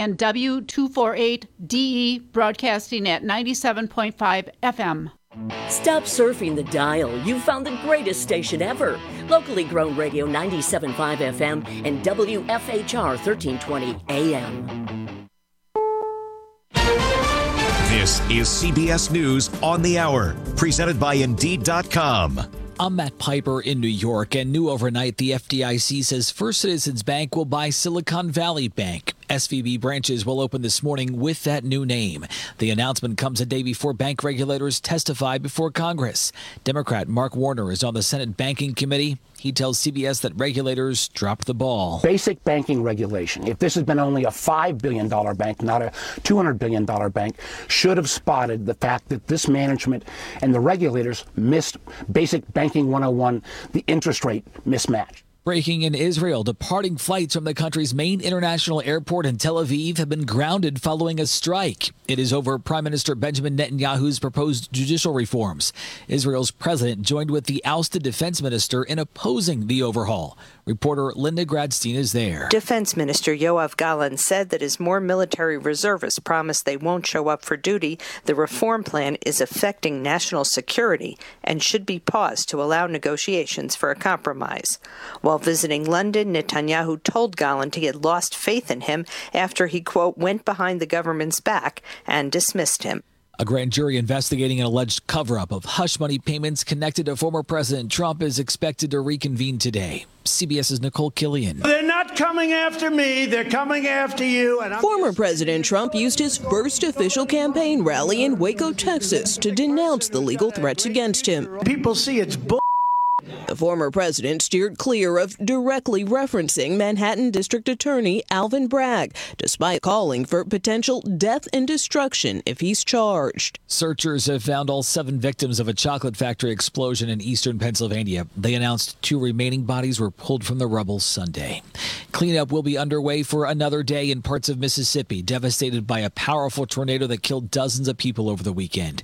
and W248DE broadcasting at 97.5 FM. Stop surfing the dial. You've found the greatest station ever. Locally grown radio 97.5 FM and WFHR 1320 AM. This is CBS News on the Hour, presented by Indeed.com. I'm Matt Piper in New York, and new overnight, the FDIC says First Citizens Bank will buy Silicon Valley Bank. SVB branches will open this morning with that new name. The announcement comes a day before bank regulators testify before Congress. Democrat Mark Warner is on the Senate Banking Committee. He tells CBS that regulators dropped the ball. Basic banking regulation, if this has been only a $5 billion bank, not a $200 billion bank, should have spotted the fact that this management and the regulators missed basic banking 101, the interest rate mismatch. Breaking in Israel, departing flights from the country's main international airport in Tel Aviv have been grounded following a strike. It is over Prime Minister Benjamin Netanyahu's proposed judicial reforms. Israel's president joined with the ousted defense minister in opposing the overhaul. Reporter Linda Gradstein is there. Defense Minister Yoav Gallant said that as more military reservists promise they won't show up for duty, the reform plan is affecting national security and should be paused to allow negotiations for a compromise. While visiting London, Netanyahu told Gallant he had lost faith in him after he, quote, went behind the government's back and dismissed him. A grand jury investigating an alleged cover-up of hush money payments connected to former President Trump is expected to reconvene today. CBS's Nicole Killian. They're not coming after me. They're coming after you. And Former President Trump used his first official campaign rally in Waco, Texas, to denounce the legal threats against him. People see it's bull. The former president steered clear of directly referencing Manhattan District Attorney Alvin Bragg, despite calling for potential death and destruction if he's charged. Searchers have found all 7 victims of a chocolate factory explosion in eastern Pennsylvania. They announced 2 remaining bodies were pulled from the rubble Sunday. Cleanup will be underway for another day in parts of Mississippi, devastated by a powerful tornado that killed dozens of people over the weekend.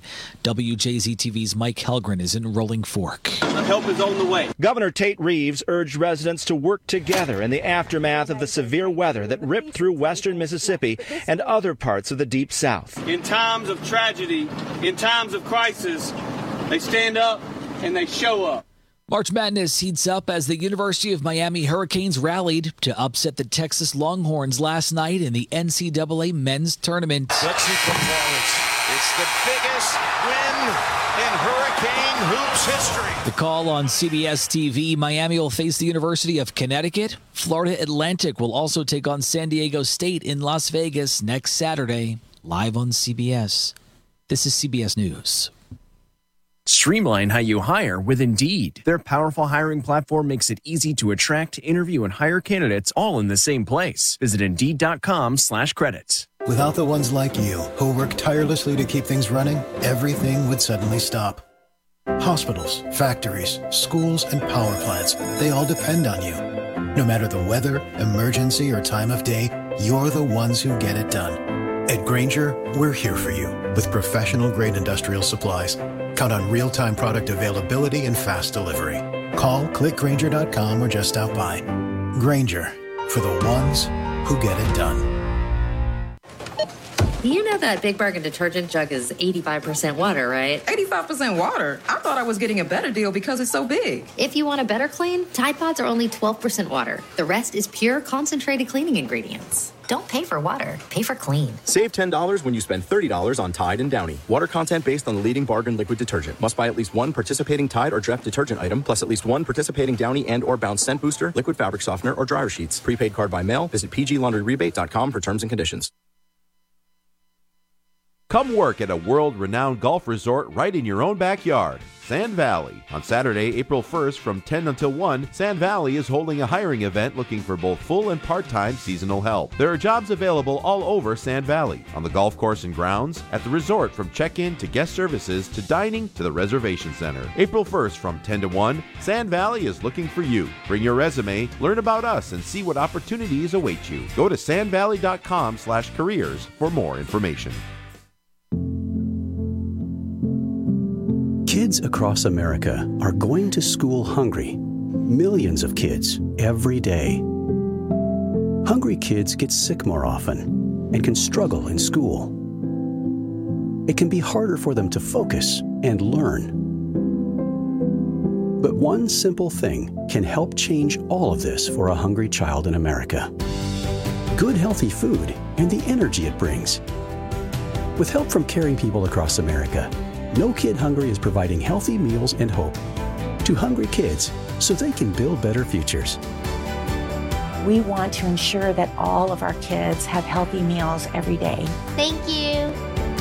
WJZ-TV's Mike Helgren is in Rolling Fork. Help is on the way. Governor Tate Reeves urged residents to work together in the aftermath of the severe weather that ripped through western Mississippi and other parts of the Deep South. In times of tragedy, in times of crisis, they stand up and they show up. March Madness heats up as the University of Miami Hurricanes rallied to upset the Texas Longhorns last night in the NCAA men's tournament. Sexy performance. It's the biggest win in Hurricane Hoops history. The call on CBS TV, Miami will face the University of Connecticut. Florida Atlantic will also take on San Diego State in Las Vegas next Saturday, live on CBS. This is CBS News. Streamline how you hire with Indeed. Their powerful hiring platform makes it easy to attract, interview, and hire candidates all in the same place. Visit Indeed.com/credits. Without the ones like you, who work tirelessly to keep things running, everything would suddenly stop. Hospitals, factories, schools, and power plants, they all depend on you. No matter the weather, emergency, or time of day, you're the ones who get it done. At Grainger, we're here for you with professional-grade industrial supplies. Count on real-time product availability and fast delivery. Call, click Grainger.com, or just stop by. Grainger, for the ones who get it done. You know that Big Bargain detergent jug is 85% water, right? 85% water? I thought I was getting a better deal because it's so big. If you want a better clean, Tide Pods are only 12% water. The rest is pure, concentrated cleaning ingredients. Don't pay for water. Pay for clean. Save $10 when you spend $30 on Tide and Downy. Water content based on the leading Bargain liquid detergent. Must buy at least one participating Tide or Dreft detergent item, plus at least one participating Downy and or Bounce scent booster, liquid fabric softener, or dryer sheets. Prepaid card by mail. Visit pglaundryrebate.com for terms and conditions. Come work at a world-renowned golf resort right in your own backyard. Sand Valley. On Saturday, April 1st from 10 until 1, Sand Valley is holding a hiring event looking for both full and part-time seasonal help. There are jobs available all over Sand Valley, on the golf course and grounds, at the resort from check-in to guest services to dining to the reservation center. April 1st from 10 to 1, Sand Valley is looking for you. Bring your resume, learn about us, and see what opportunities await you. Go to sandvalley.com/careers for more information. Kids across America are going to school hungry. Millions of kids every day. Hungry kids get sick more often. and can struggle in school. It can be harder for them to focus and learn. But one simple thing can help change all of this for a hungry child in America. Good, healthy food and the energy it brings. With help from caring people across America, No Kid Hungry is providing healthy meals and hope to hungry kids so they can build better futures. We want to ensure that all of our kids have healthy meals every day. Thank you.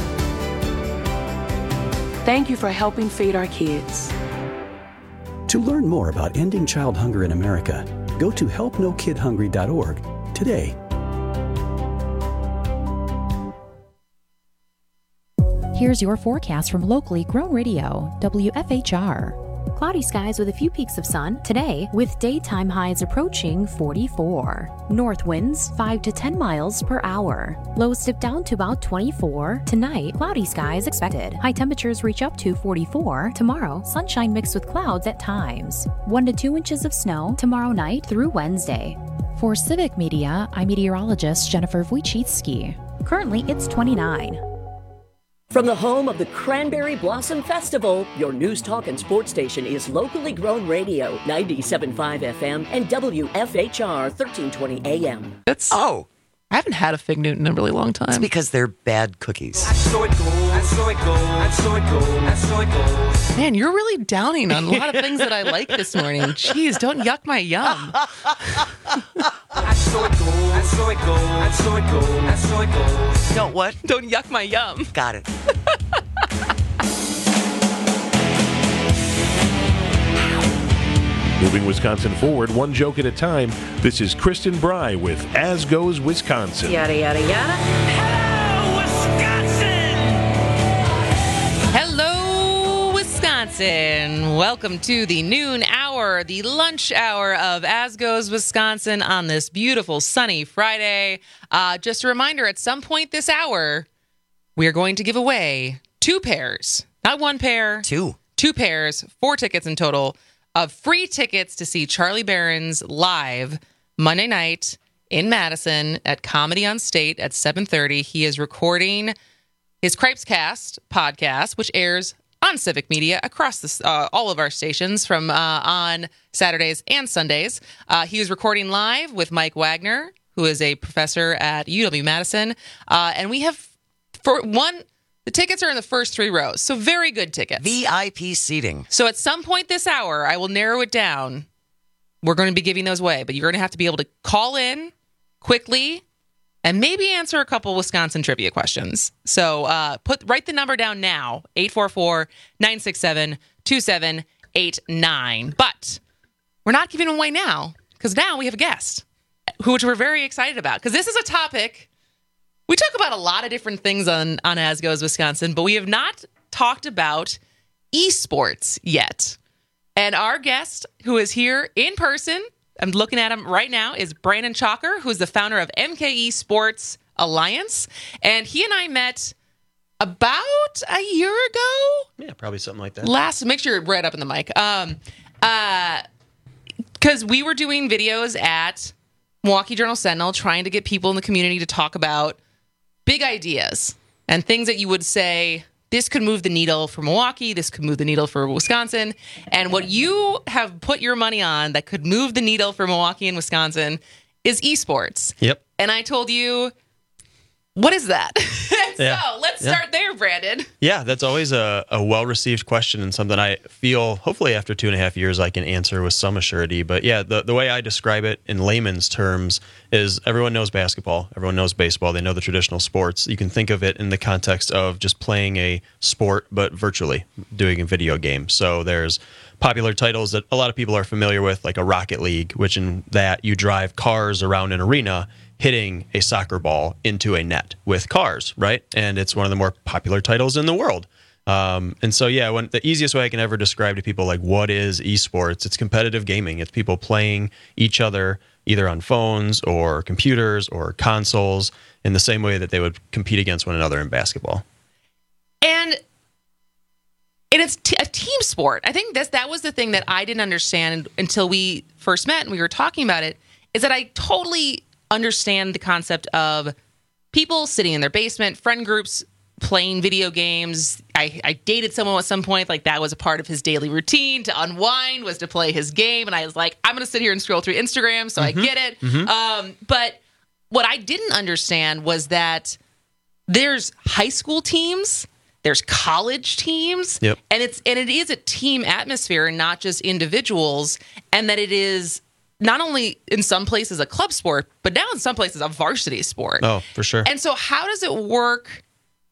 Thank you for helping feed our kids. To learn more about ending child hunger in America, go to helpnokidhungry.org today. Here's your forecast from locally grown radio, WFHR. Cloudy skies with a few peaks of sun today, with daytime highs approaching 44. North winds 5 to 10 miles per hour. Lows dip down to about 24. Tonight, cloudy skies expected. High temperatures reach up to 44. Tomorrow, sunshine mixed with clouds at times. 1 to 2 inches of snow tomorrow night through Wednesday. For Civic Media, I'm meteorologist Jennifer Wojcicki. Currently, it's 29. From the home of the Cranberry Blossom Festival, your news, talk, and sports station is locally grown radio, 97.5 FM and WFHR 1320 AM. I haven't had a Fig Newton in a really long time. It's because they're bad cookies. Man, you're really downing on a lot of things that I like this morning. Jeez, don't yuck my yum. Don't what? Don't yuck my yum. Got it. Moving Wisconsin forward, one joke at a time. This is Kristen Bry with As Goes Wisconsin. Yada, yada, yada. Hello, Wisconsin. Welcome to the noon hour, the lunch hour of As Goes Wisconsin on this beautiful sunny Friday. Just a reminder, at some point this hour, we are going to give away 2 pairs, not 1 pair. 2 pairs, 4 tickets in total, of free tickets to see Charlie Berens live Monday night in Madison at Comedy on State at 7:30. He is recording his Cripescast podcast, which airs on Civic Media across all of our stations from on Saturdays and Sundays. He is recording live with Mike Wagner, who is a professor at UW-Madison. And we have, the tickets are in the first 3 rows, so very good tickets. VIP seating. So at some point this hour, I will narrow it down. We're going to be giving those away, but you're going to have to be able to call in quickly and maybe answer a couple Wisconsin trivia questions. So write the number down now, 844-967-2789. But we're not giving them away now, because now we have a guest, which we're very excited about, because this is a topic. We talk about a lot of different things on As Goes Wisconsin, but we have not talked about esports yet. And our guest, who is here in person, I'm looking at him right now, is Brandon Chalker, who's the founder of MKE Sports Alliance. And he and I met about a year ago. Yeah, probably something like that. Make sure you're right up in the mic. Because we were doing videos at Milwaukee Journal-Sentinel trying to get people in the community to talk about big ideas and things that you would say, this could move the needle for Milwaukee, this could move the needle for Wisconsin. And what you have put your money on that could move the needle for Milwaukee and Wisconsin is esports. Yep. And I told you, what is that? So let's start there, Brandon. Yeah, that's always a well-received question and something I feel, hopefully after 2.5 years, I can answer with some assurity. But yeah, the way I describe it in layman's terms is everyone knows basketball, everyone knows baseball, they know the traditional sports. You can think of it in the context of just playing a sport, but virtually, doing a video game. So there's popular titles that a lot of people are familiar with, like a Rocket League, which in that you drive cars around an arena hitting a soccer ball into a net with cars, right? And it's one of the more popular titles in the world. And so, yeah, the easiest way I can ever describe to people, like, what is esports? It's competitive gaming. It's people playing each other either on phones or computers or consoles in the same way that they would compete against one another in basketball. And it's a team sport. I think that was the thing that I didn't understand until we first met and we were talking about it, is that I totally understand the concept of people sitting in their basement, friend groups playing video games. I dated someone at some point, like that was a part of his daily routine to unwind, was to play his game. And I was like, I'm going to sit here and scroll through Instagram, so I get it. But what I didn't understand was that there's high school teams, there's college teams, and it is a team atmosphere and not just individuals, and that it is not only in some places a club sport, but now in some places a varsity sport. Oh, for sure. And so how does it work?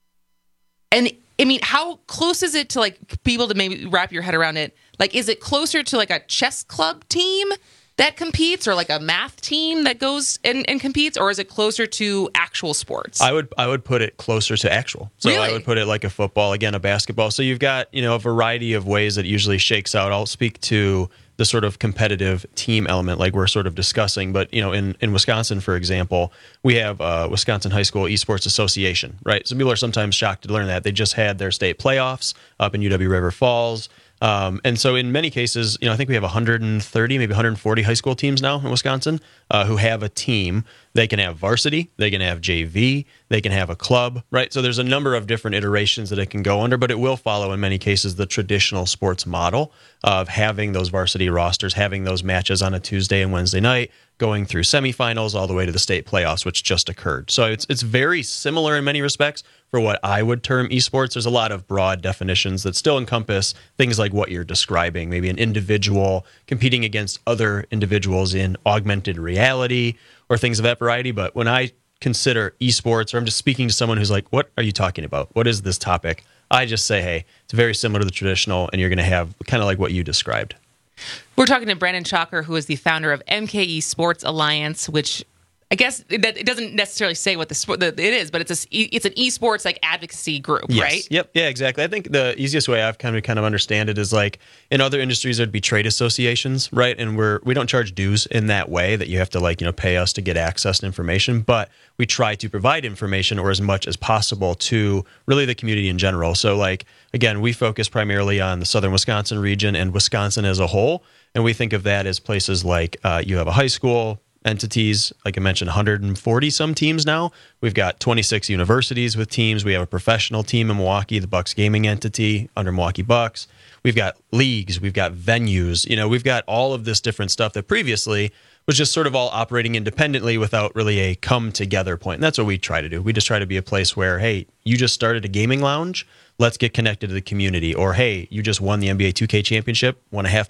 And I mean, how close is it to like people to maybe wrap your head around it? Like, is it closer to like a chess club team that competes, or like a math team that goes and competes, or is it closer to actual sports? I would put it closer to actual. So really? I would put it like a football, again, a basketball. So you've got, a variety of ways that it usually shakes out. I'll speak to the sort of competitive team element like we're sort of discussing. But, in Wisconsin, for example, we have Wisconsin High School Esports Association, right? So people are sometimes shocked to learn that. They just had their state playoffs up in UW River Falls. And so in many cases, I think we have 130, maybe 140 high school teams now in Wisconsin who have a team. They can have varsity, they can have JV, they can have a club, right? So there's a number of different iterations that it can go under, but it will follow in many cases the traditional sports model of having those varsity rosters, having those matches on a Tuesday and Wednesday night, going through semifinals all the way to the state playoffs, which just occurred. So it's very similar in many respects for what I would term esports. There's a lot of broad definitions that still encompass things like what you're describing, maybe an individual competing against other individuals in augmented reality or things of that variety. But when I consider esports, or I'm just speaking to someone who's like, what are you talking about? What is this topic? I just say, hey, it's very similar to the traditional, and you're going to have kind of like what you described. We're talking to Brandon Chalker, who is the founder of MKE Sports Alliance, which I guess it doesn't necessarily say what the sport it is, but it's an esports like advocacy group, yes. right? Yep. Yeah, exactly. I think the easiest way I've kind of understand it is like in other industries there'd be trade associations, right? And we don't charge dues in that way that you have to pay us to get access to information, but we try to provide information or as much as possible to really the community in general. So again, we focus primarily on the southern Wisconsin region and Wisconsin as a whole, and we think of that as places like you have a high school, entities, like I mentioned, 140 some teams now. We've got 26 universities with teams. We have a professional team in Milwaukee, the Bucks Gaming entity under Milwaukee Bucks. We've got leagues, we've got venues, we've got all of this different stuff that previously was just sort of all operating independently without really a come together point. And that's what we try to do. We just try to be a place where, hey, you just started a gaming lounge, let's get connected to the community. Or, hey, you just won the NBA 2K championship, won $500,000.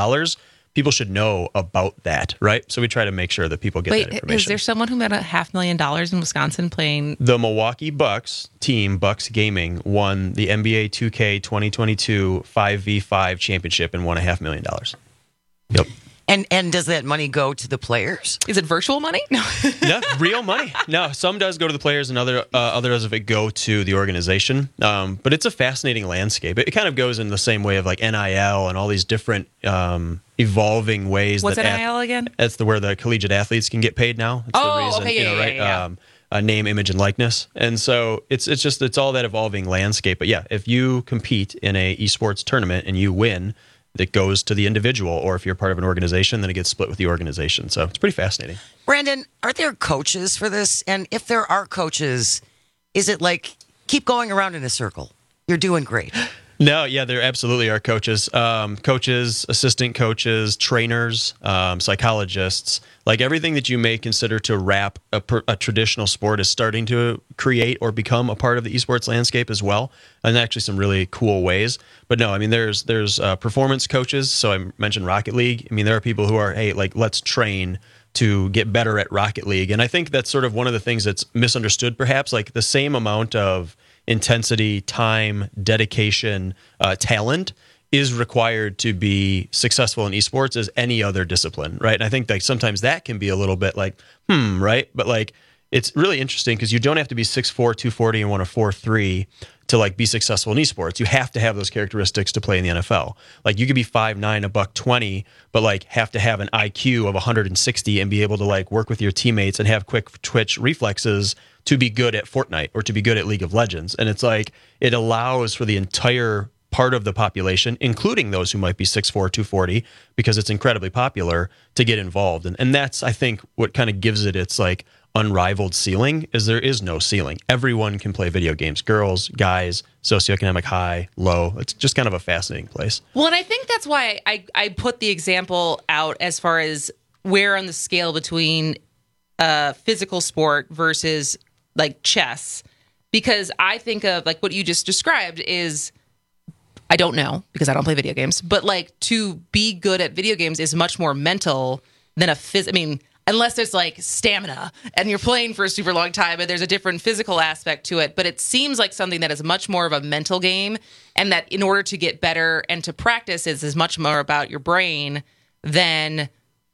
People should know about that, right? So we try to make sure that people get that information. Is there someone who made $500,000 in Wisconsin playing? The Milwaukee Bucks team, Bucks Gaming, won the NBA 2K 2022 5v5 championship and won $500,000. Yep. And does that money go to the players? Is it virtual money? No. No, real money. No, some does go to the players and other does if it go to the organization. But it's a fascinating landscape. It kind of goes in the same way of like NIL and all these different evolving ways. What's NIL again? That's where the collegiate athletes can get paid now. That's the reason, okay, right? Name, image, and likeness. And so it's all that evolving landscape. But yeah, if you compete in a esports tournament and you win, that goes to the individual, or if you're part of an organization, then it gets split with the organization. So it's pretty fascinating. Brandon, are there coaches for this? And if there are coaches, is it like keep going around in a circle? You're doing great. No, yeah, there absolutely are coaches. Coaches, assistant coaches, trainers, psychologists, like everything that you may consider to wrap a traditional sport is starting to create or become a part of the esports landscape as well, and actually some really cool ways. But no, I mean, there's performance coaches. So I mentioned Rocket League. I mean, there are people who are, hey, like, let's train to get better at Rocket League. And I think that's sort of one of the things that's misunderstood, perhaps, like the same amount of intensity, time, dedication, talent is required to be successful in esports as any other discipline, right? And I think like sometimes that can be a little bit like, right? But like, it's really interesting because you don't have to be 6'4", 240 and 104.3 to like be successful in esports. You have to have those characteristics to play in the NFL. Like you could be 5'9", $120, but like have to have an IQ of 160 and be able to like work with your teammates and have quick twitch reflexes to be good at Fortnite or to be good at League of Legends. And it's like, it allows for the entire part of the population, including those who might be 6'4", 240, because it's incredibly popular, to get involved. And that's, I think, what kind of gives it its like unrivaled ceiling is there is no ceiling. Everyone can play video games. Girls, guys, socioeconomic high, low. It's just kind of a fascinating place. Well, and I think that's why I put the example out as far as where on the scale between physical sport versus like chess, because I think of like what you just described is, I don't know because I don't play video games, but like to be good at video games is much more mental than I mean, unless there's like stamina and you're playing for a super long time and there's a different physical aspect to it. But it seems like something that is much more of a mental game, and that in order to get better and to practice is much more about your brain than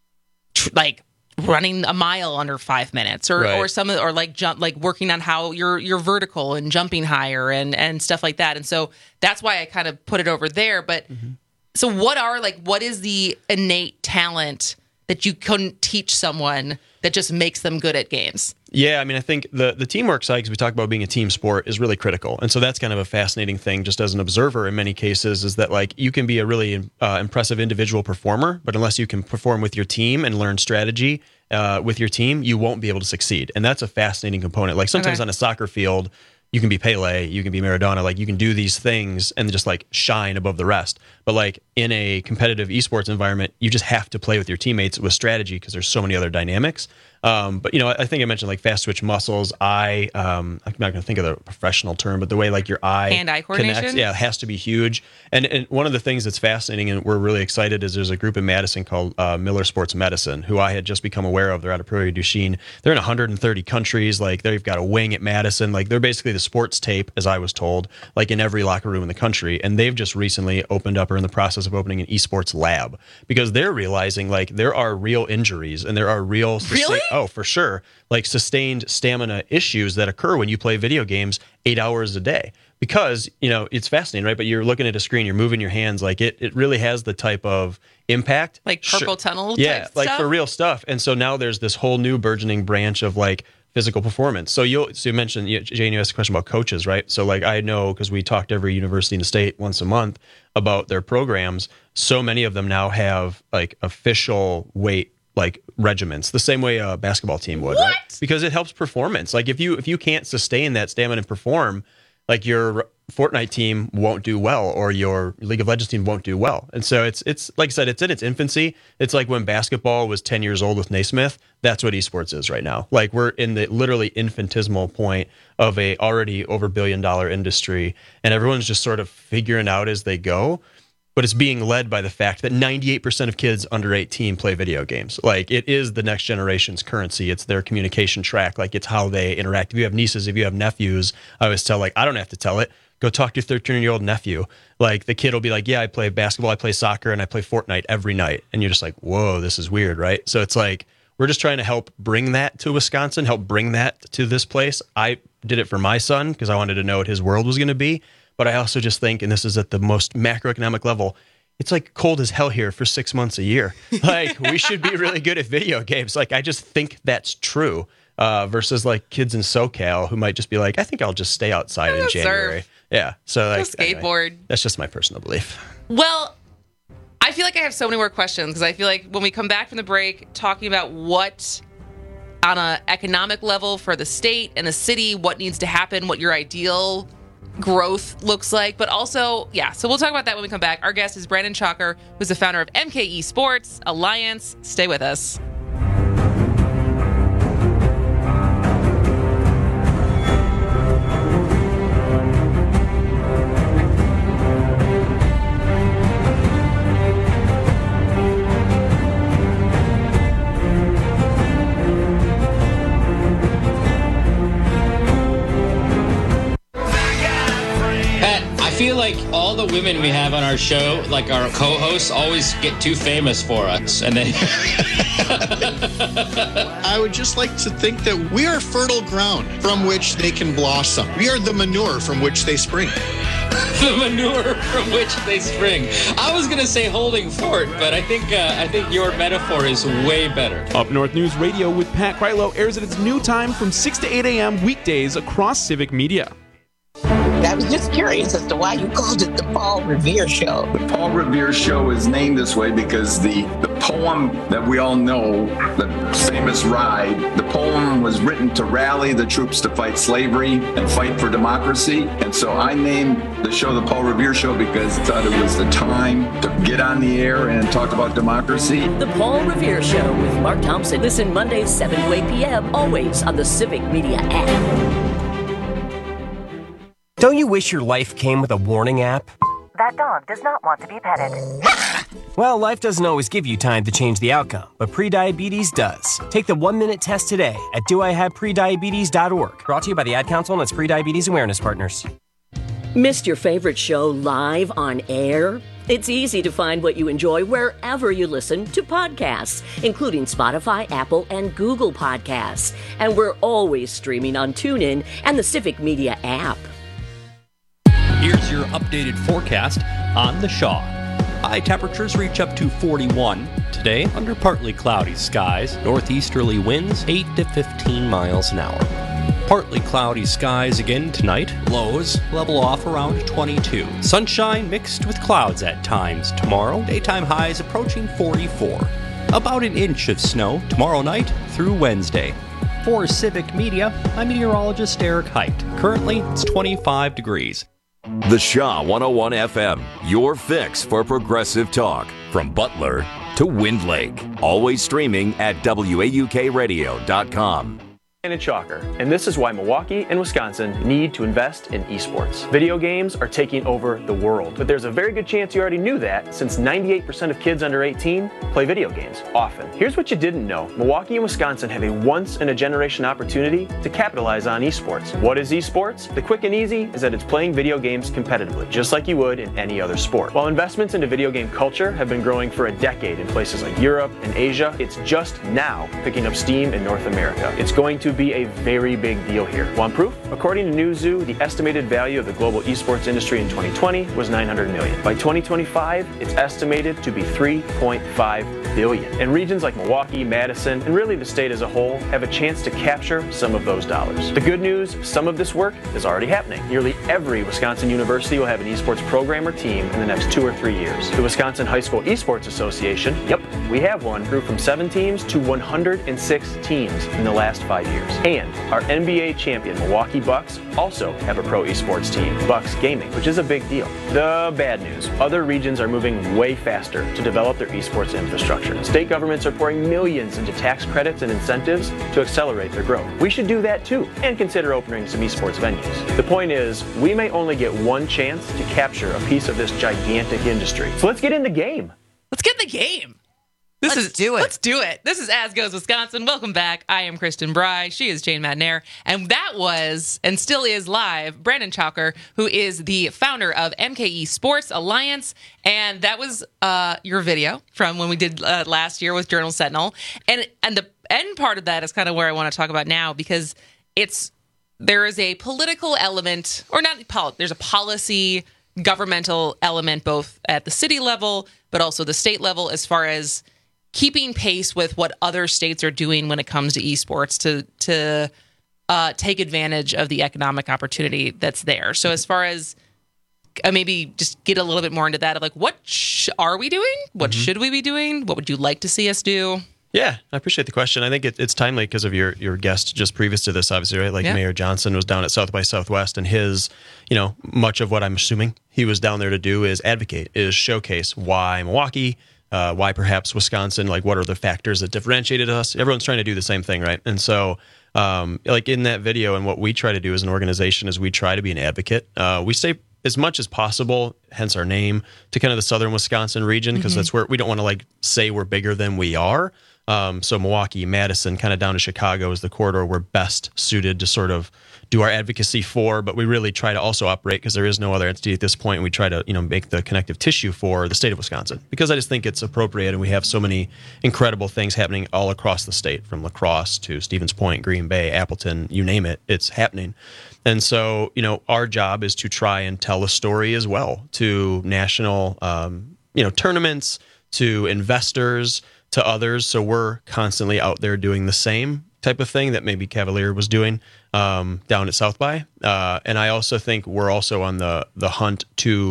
like running a mile under 5 minutes or like jump, like working on how you're vertical and jumping higher and stuff like that. And so that's why I kind of put it over there. But so what is the innate talent that you couldn't teach someone that just makes them good at games? Yeah, I mean, I think the teamwork side, because we talk about being a team sport, is really critical. And so that's kind of a fascinating thing just as an observer in many cases, is that like you can be a really impressive individual performer, but unless you can perform with your team and learn strategy with your team, you won't be able to succeed. And that's a fascinating component. Like sometimes on a soccer field, you can be Pele, you can be Maradona, like you can do these things and just like shine above the rest. But like in a competitive esports environment, you just have to play with your teammates with strategy because there's so many other dynamics. But, you know, I think I mentioned like fast twitch muscles. I'm not going to think of the professional term, but the way like your eye hand-eye coordination connects, it has to be huge. And one of the things that's fascinating and we're really excited is there's a group in Madison called Miller Sports Medicine, who I had just become aware of. They're out of Prairie du Chien. They're in 130 countries. Like they've got a wing at Madison. Like they're basically the sports tape, as I was told, like in every locker room in the country. And they've just recently opened up or in the process of opening an esports lab because they're realizing like there are real injuries and there are real oh, for sure. Like sustained stamina issues that occur when you play video games 8 hours a day. Because, you know, it's fascinating, right? But you're looking at a screen, you're moving your hands. Like it really has the type of impact. Like carpal tunnel type stuff? Like for real stuff. And so now there's this whole new burgeoning branch of like physical performance. So you mentioned, Jane, you asked a question about coaches, right? So like I know, because we talk to every university in the state once a month about their programs, so many of them now have like official weight like regiments, the same way a basketball team would, right? Because it helps performance. Like if you can't sustain that stamina and perform, like your Fortnite team won't do well or your League of Legends team won't do well. And so it's like I said, it's in its infancy. It's like when basketball was 10 years old with Naismith, that's what esports is right now. Like we're in the literally infinitesimal point of a already over $1 billion industry, and everyone's just sort of figuring out as they go. But it's being led by the fact that 98% of kids under 18 play video games. Like it is the next generation's currency. It's their communication track. Like it's how they interact. If you have nieces, if you have nephews, I always tell like, I don't have to tell it. Go talk to your 13-year-old nephew. Like the kid will be like, yeah, I play basketball, I play soccer, and I play Fortnite every night. And you're just like, whoa, this is weird, right? So it's like, we're just trying to help bring that to Wisconsin, help bring that to this place. I did it for my son because I wanted to know what his world was going to be. But I also just think, and this is at the most macroeconomic level, it's like cold as hell here for 6 months a year. Like we should be really good at video games. Like I just think that's true versus like kids in SoCal who might just be like, I think I'll just stay outside in January. Yeah. So like skateboard. Anyway, that's just my personal belief. Well, I feel like I have so many more questions because I feel like when we come back from the break talking about what on an economic level for the state and the city, what needs to happen, what your ideal growth looks like, but also, so we'll talk about that when we come back. Our guest is Brandon Chalker, who's the founder of MKE Sports Alliance. Stay with us. I feel like all the women we have on our show, like our co-hosts, always get too famous for us. And then I would just like to think that we are fertile ground from which they can blossom. We are the manure from which they spring. The manure from which they spring. I was going to say holding fort, but I think your metaphor is way better. Up North News Radio with Pat Krylo airs at its new time from 6 to 8 a.m. weekdays across Civic Media. I was just curious as to why you called it the Paul Revere Show. The Paul Revere Show is named this way because the poem that we all know, the famous Ride, the poem was written to rally the troops to fight slavery and fight for democracy. And so I named the show The Paul Revere Show because I thought it was the time to get on the air and talk about democracy. The Paul Revere Show with Mark Thompson. Listen Mondays 7 to 8 p.m. always on the Civic Media app. Don't you wish your life came with a warning app? That dog does not want to be petted. Well, life doesn't always give you time to change the outcome, but prediabetes does. Take the 1-minute test today at doihaveprediabetes.org. Brought to you by the Ad Council and its Prediabetes Awareness Partners. Missed your favorite show live on air? It's easy to find what you enjoy wherever you listen to podcasts, including Spotify, Apple, and Google Podcasts. And we're always streaming on TuneIn and the Civic Media app. Here's your updated forecast on the Shaw. High temperatures reach up to 41 today under partly cloudy skies. Northeasterly winds 8 to 15 miles an hour. Partly cloudy skies again tonight. Lows level off around 22. Sunshine mixed with clouds at times tomorrow. Daytime highs approaching 44. About an inch of snow tomorrow night through Wednesday. For Civic Media, I'm meteorologist Eric Height. Currently, it's 25 degrees. The Shaw 101 FM, your fix for progressive talk. From Butler to Wind Lake. Always streaming at WAUKradio.com. And Chalker, and this is why Milwaukee and Wisconsin need to invest in esports. Video games are taking over the world, but there's a very good chance you already knew that, since 98% of kids under 18 play video games often. Here's what you didn't know. Milwaukee and Wisconsin have a once-in-a-generation opportunity to capitalize on esports. What is esports? The quick and easy is that it's playing video games competitively, just like you would in any other sport. While investments into video game culture have been growing for a decade in places like Europe and Asia, it's just now picking up steam in North America. It's going to be a very big deal here. Want proof? According to Newzoo, the estimated value of the global esports industry in 2020 was $900 million. By 2025, it's estimated to be $3.5 billion. And regions like Milwaukee, Madison, and really the state as a whole have a chance to capture some of those dollars. The good news, some of this work is already happening. Nearly every Wisconsin university will have an esports program or team in the next 2 or 3 years. The Wisconsin High School Esports Association, yep, we have one, grew from 7 teams to 106 teams in the last 5 years. And our NBA champion Milwaukee Bucks also have a pro esports team, Bucks Gaming, which is a big deal. The bad news, other regions are moving way faster to develop their esports infrastructure. State governments are pouring millions into tax credits and incentives to accelerate their growth. We should do that too, and consider opening some esports venues. The point is, we may only get one chance to capture a piece of this gigantic industry. So let's get in the game. Let's get in the game. Let's do it. This is As Goes Wisconsin. Welcome back. I am Kristen Bry. She is Jane Madnair. And that was, and still is live, Brandon Chalker, who is the founder of MKE Sports Alliance. And that was your video from when we did last year with Journal Sentinel. And the end part of that is kind of where I want to talk about now, because there is a political element, or not, there's a policy, governmental element, both at the city level, but also the state level, as far as keeping pace with what other states are doing when it comes to esports to take advantage of the economic opportunity that's there. So as far as maybe just get a little bit more into that of like, what are we doing? What should we be doing? What would you like to see us do? Yeah, I appreciate the question. I think it's timely because of your guest just previous to this, obviously, right? Like Mayor Johnson was down at South by Southwest, and his, much of what I'm assuming he was down there to do is advocate, is showcase why Milwaukee, why perhaps Wisconsin, like what are the factors that differentiated us? Everyone's trying to do the same thing, right? And so, like in that video, and what we try to do as an organization is we try to be an advocate. We stay as much as possible, hence our name, to kind of the southern Wisconsin region, because that's where we don't want to say we're bigger than we are. So Milwaukee, Madison, kind of down to Chicago is the corridor we're best suited to sort of do our advocacy for, but we really try to also operate, because there is no other entity at this point, and we try to make the connective tissue for the state of Wisconsin, because I just think it's appropriate, and we have so many incredible things happening all across the state, from La Crosse to Stevens Point, Green Bay, Appleton, you name it, it's happening. And so, our job is to try and tell a story as well to national, tournaments, to investors, to others. So we're constantly out there doing the same type of thing that maybe Cavalier was doing down at South by. And I also think we're also on the hunt to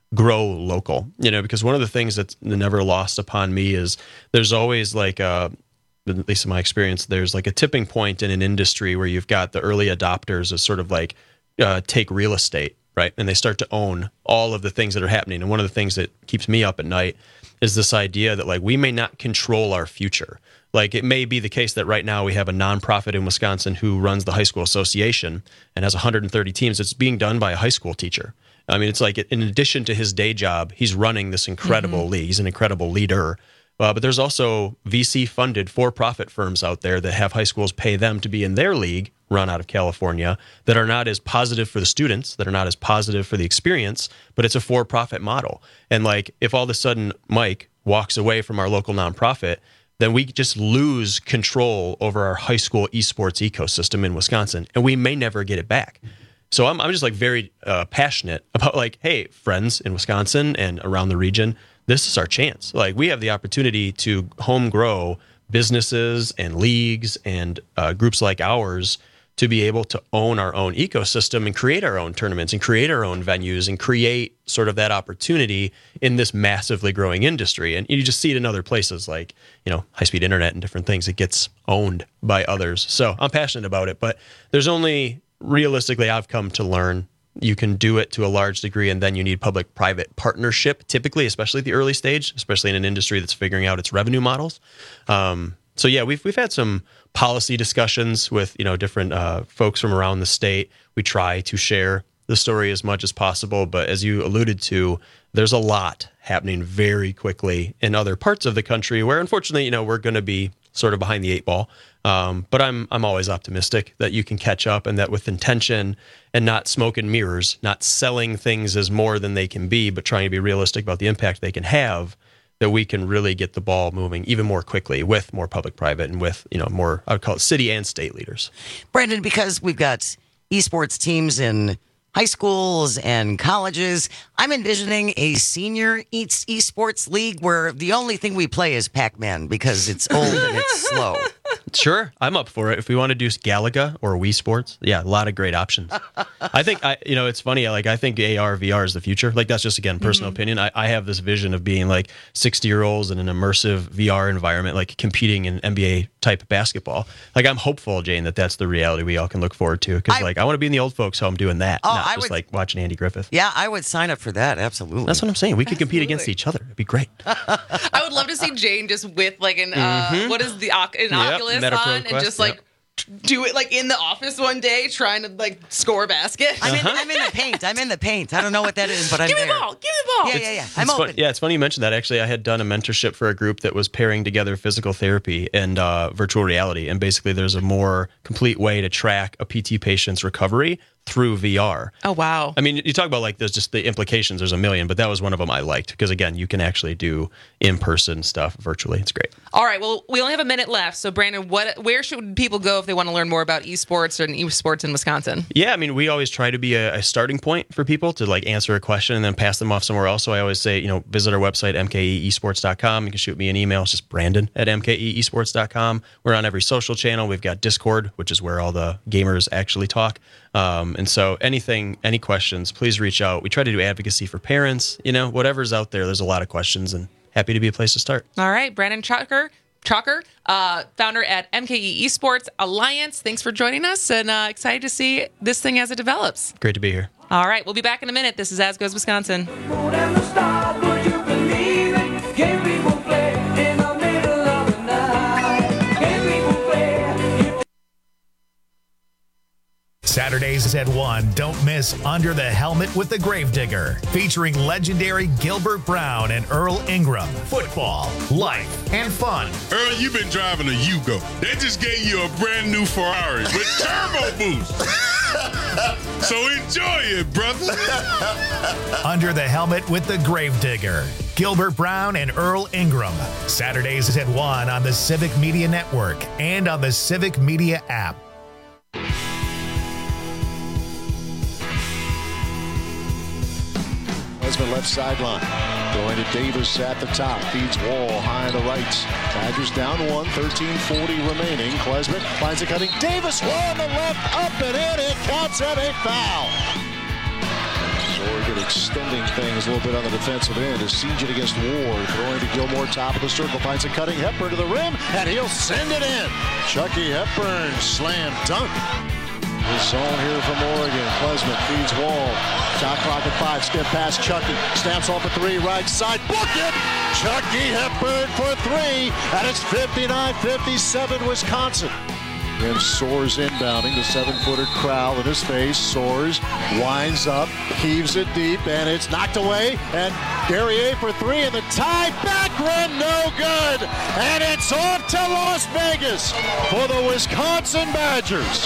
grow local, because one of the things that's never lost upon me is there's always like at least in my experience, there's like a tipping point in an industry where you've got the early adopters as sort of like take real estate, right? And they start to own all of the things that are happening. And one of the things that keeps me up at night is this idea that like we may not control our future. Like it may be the case that right now we have a nonprofit in Wisconsin who runs the high school association and has 130 teams. It's being done by a high school teacher. I mean, it's like in addition to his day job, he's running this incredible league. He's an incredible leader. But there's also VC-funded for-profit firms out there that have high schools pay them to be in their league, run out of California, that are not as positive for the students, that are not as positive for the experience, but it's a for-profit model. And like if all of a sudden Mike walks away from our local nonprofit, then we just lose control over our high school esports ecosystem in Wisconsin, and we may never get it back. So I'm just like very passionate about like, hey, friends in Wisconsin and around the region, this is our chance. Like we have the opportunity to home grow businesses and leagues and groups like ours to be able to own our own ecosystem and create our own tournaments and create our own venues and create sort of that opportunity in this massively growing industry. And you just see it in other places like, high-speed internet and different things. It gets owned by others. So I'm passionate about it, but there's only realistically I've come to learn you can do it to a large degree, and then you need public-private partnership, typically, especially at the early stage, especially in an industry that's figuring out its revenue models. So yeah, we've had some policy discussions with different folks from around the state. We try to share the story as much as possible, but as you alluded to, there's a lot happening very quickly in other parts of the country where, unfortunately, we're going to be sort of behind the eight ball. But I'm always optimistic that you can catch up, and that with intention and not smoke and mirrors, not selling things as more than they can be, but trying to be realistic about the impact they can have, that we can really get the ball moving even more quickly with more public-private and with, more, I would call it city and state leaders. Brandon, because we've got esports teams in high schools and colleges, I'm envisioning a senior esports league where the only thing we play is Pac-Man because it's old and it's slow. Sure, I'm up for it. If we want to do Galaga or Wii Sports, yeah, a lot of great options. I think, it's funny, like I think AR, VR is the future. Like that's just, again, personal opinion. I have this vision of being like 60-year-olds in an immersive VR environment, like competing in NBA-type basketball. Like I'm hopeful, Jane, that that's the reality we all can look forward to. Because I want to be in the old folks' home doing that, not just like watching Andy Griffith. Yeah, I would sign up for that, absolutely. That's what I'm saying. We could compete against each other. It'd be great. I would love to see Jane just with like an, what is the Oculus on, and just like do it like in the office one day trying to like score a basket. I'm in the paint. I'm in the paint. I don't know what that is, but I'm Give there. me the ball. Give me the ball. Yeah. I'm open. It's funny you mentioned that. Actually, I had done a mentorship for a group that was pairing together physical therapy and virtual reality. And basically, there's a more complete way to track a PT patient's recovery through VR. Oh, wow. I mean, you talk about like there's just the implications. There's a million, but that was one of them I liked because, again, you can actually do in-person stuff virtually. It's great. All right. Well, we only have a minute left. So, Brandon, where should people go if they want to learn more about esports and esports in Wisconsin? Yeah, I mean, we always try to be a starting point for people to like answer a question and then pass them off somewhere else. So I always say, visit our website, mkesports.com. You can shoot me an email. It's just brandon@mkesports.com. We're on every social channel. We've got Discord, which is where all the gamers actually talk. And so any questions, please reach out. We try to do advocacy for parents, whatever's out there. There's a lot of questions and happy to be a place to start. All right. Brandon Chalker, founder at MKE Esports Alliance. Thanks for joining us, and excited to see this thing as it develops. Great to be here. All right. We'll be back in a minute. This is As Goes Wisconsin. Saturdays at 1, don't miss Under the Helmet with the Gravedigger, featuring legendary Gilbert Brown and Earl Ingram. Football, life, and fun. Earl, you've been driving a Yugo. They just gave you a brand new Ferrari with turbo boost. So enjoy it, brother. Under the Helmet with the Gravedigger, Gilbert Brown and Earl Ingram. Saturdays at 1 on the Civic Media Network and on the Civic Media app. Klesman left sideline. Going to Davis at the top. Feeds Wall high on the right. Badgers down 1. 13:40 remaining. Klesman finds a cutting. Davis Wall on the left. Up and in. It counts at a foul. Oregon extending things a little bit on the defensive end as siege it against Ward. Throwing to Gilmore, top of the circle, finds a cutting Hepburn to the rim, and he'll send it in. Chucky Hepburn, slam dunk. The zone here from Oregon. Klesmit feeds Wall. Shot clock at 5. Skip past Chucky. Snaps off a 3. Right side. Book it! Chucky Hepburn for 3. And it's 59-57 Wisconsin. And Soares inbounding. The 7-footer Crowell in his face. Soares winds up. Heaves it deep. And it's knocked away. And Guerrier for 3. And the tie back rim. No good. And it's off to Las Vegas for the Wisconsin Badgers.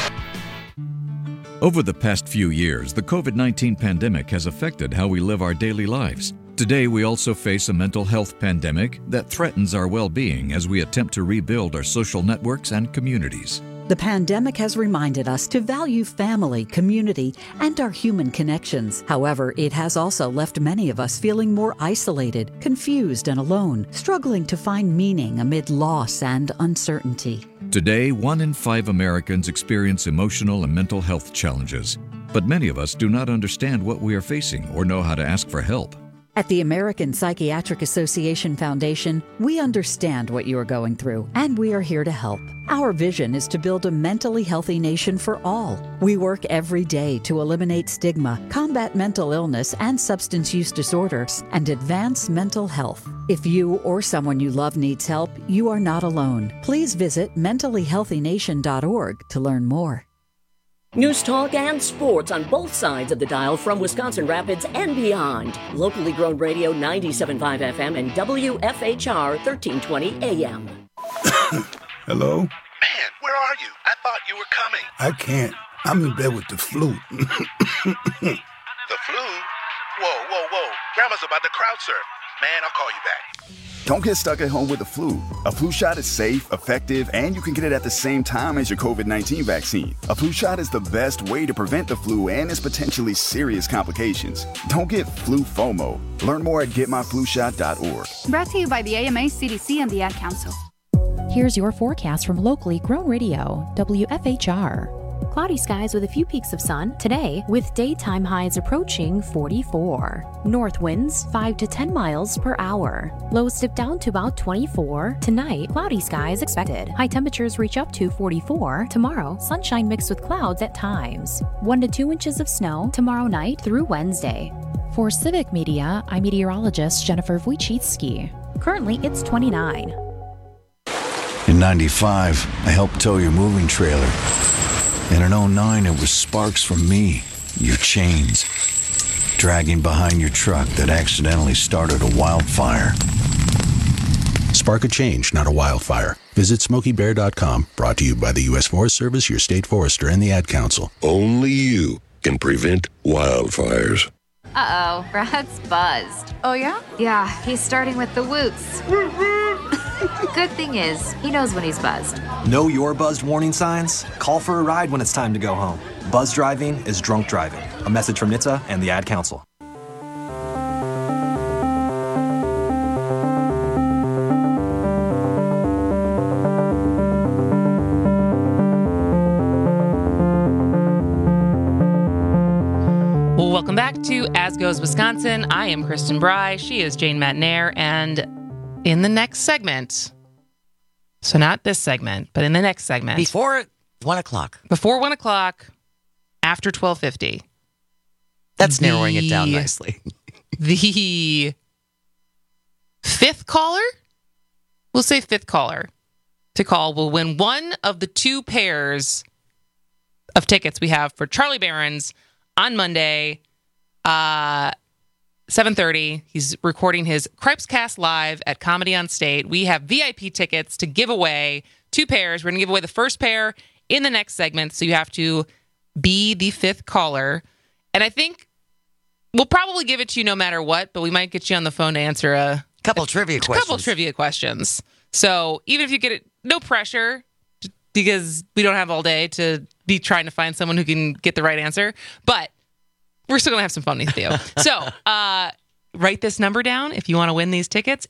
Over the past few years, the COVID-19 pandemic has affected how we live our daily lives. Today, we also face a mental health pandemic that threatens our well-being as we attempt to rebuild our social networks and communities. The pandemic has reminded us to value family, community, and our human connections. However, it has also left many of us feeling more isolated, confused, and alone, struggling to find meaning amid loss and uncertainty. Today, 1 in 5 Americans experience emotional and mental health challenges, but many of us do not understand what we are facing or know how to ask for help. At the American Psychiatric Association Foundation, we understand what you are going through, and we are here to help. Our vision is to build a mentally healthy nation for all. We work every day to eliminate stigma, combat mental illness and substance use disorders, and advance mental health. If you or someone you love needs help, you are not alone. Please visit mentallyhealthynation.org to learn more. News talk and sports on both sides of the dial from Wisconsin Rapids and beyond. Locally grown radio 97.5 FM and WFHR 1320 AM. Hello? Man, where are you? I thought you were coming. I can't. I'm in bed with the flu. The flu? Whoa. Grandma's about to crowd surf. Man, I'll call you back. Don't get stuck at home with the flu. A flu shot is safe, effective, and you can get it at the same time as your COVID-19 vaccine. A flu shot is the best way to prevent the flu and its potentially serious complications. Don't get flu FOMO. Learn more at getmyflushot.org. Brought to you by the AMA, CDC, and the Ad Council. Here's your forecast from locally grown radio, WFHR. Cloudy skies with a few peaks of sun today, with daytime highs approaching 44. North winds 5 to 10 miles per hour. Lows dip down to about 24. Tonight, cloudy skies expected. High temperatures reach up to 44. Tomorrow, sunshine mixed with clouds at times. 1 to 2 inches of snow tomorrow night through Wednesday. For Civic Media, I'm meteorologist Jennifer Wojcicki. Currently, it's 29. In 95, I helped tow your moving trailer. And in 09, it was sparks from me, your chains, dragging behind your truck that accidentally started a wildfire. Spark a change, not a wildfire. Visit SmokeyBear.com, brought to you by the U.S. Forest Service, your state forester, and the Ad Council. Only you can prevent wildfires. Uh-oh, Brad's buzzed. Oh, yeah? Yeah, he's starting with the whoops. Good thing is, he knows when he's buzzed. Know your buzzed warning signs? Call for a ride when it's time to go home. Buzz driving is drunk driving. A message from NHTSA and the Ad Council. Welcome back to As Goes Wisconsin. I am Kristen Bry. She is Jane Matnair. And in the next segment, so not this segment, but in the next segment. Before 1 o'clock. Before 1 o'clock, after 12:50. That's narrowing it down nicely. The fifth caller, we'll say fifth caller, to call will win one of the 2 pairs of tickets we have for Charlie Barron's on Monday, 7:30. He's recording his Cripescast live at Comedy on State. We have VIP tickets to give away, 2 pairs. We're going to give away the first pair in the next segment, so you have to be the fifth caller. And I think we'll probably give it to you no matter what, but we might get you on the phone to answer a couple trivia questions. So even if you get it, no pressure, because we don't have all day to be trying to find someone who can get the right answer. But we're still going to have some fun with you. So write this number down if you want to win these tickets,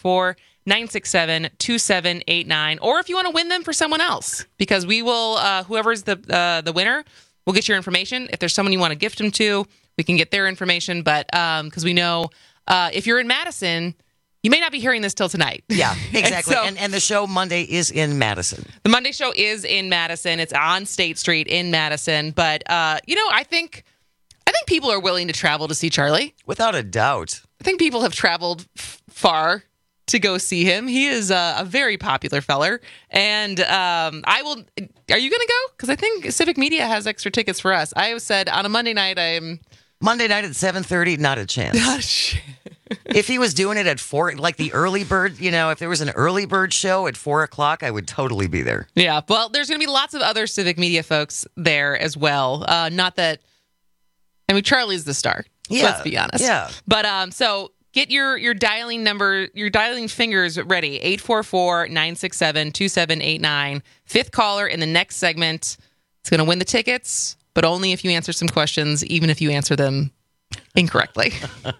844-967-2789. Or if you want to win them for someone else, because we will, whoever's the winner, we'll get your information. If there's someone you want to gift them to, We can get their information, but because we know if you're in Madison, you may not be hearing this till tonight. Yeah, exactly. and and the show Monday is in Madison. The Monday show is in Madison. It's on State Street in Madison. But, I think people are willing to travel to see Charlie. Without a doubt. I think people have traveled far to go see him. He is a very popular feller. And are you going to go? Because I think Civic Media has extra tickets for us. I said on a Monday night, Monday night at 7:30, not a chance. If he was doing it at 4, like the early bird, if there was an early bird show at 4 o'clock, I would totally be there. Yeah, well, there's going to be lots of other Civic Media folks there as well. Not that, Charlie's the star. Yeah, let's be honest. Yeah. But so get your dialing number, your dialing fingers ready. 844-967-2789. Fifth caller in the next segment is going to win the tickets, but only if you answer some questions, even if you answer them incorrectly.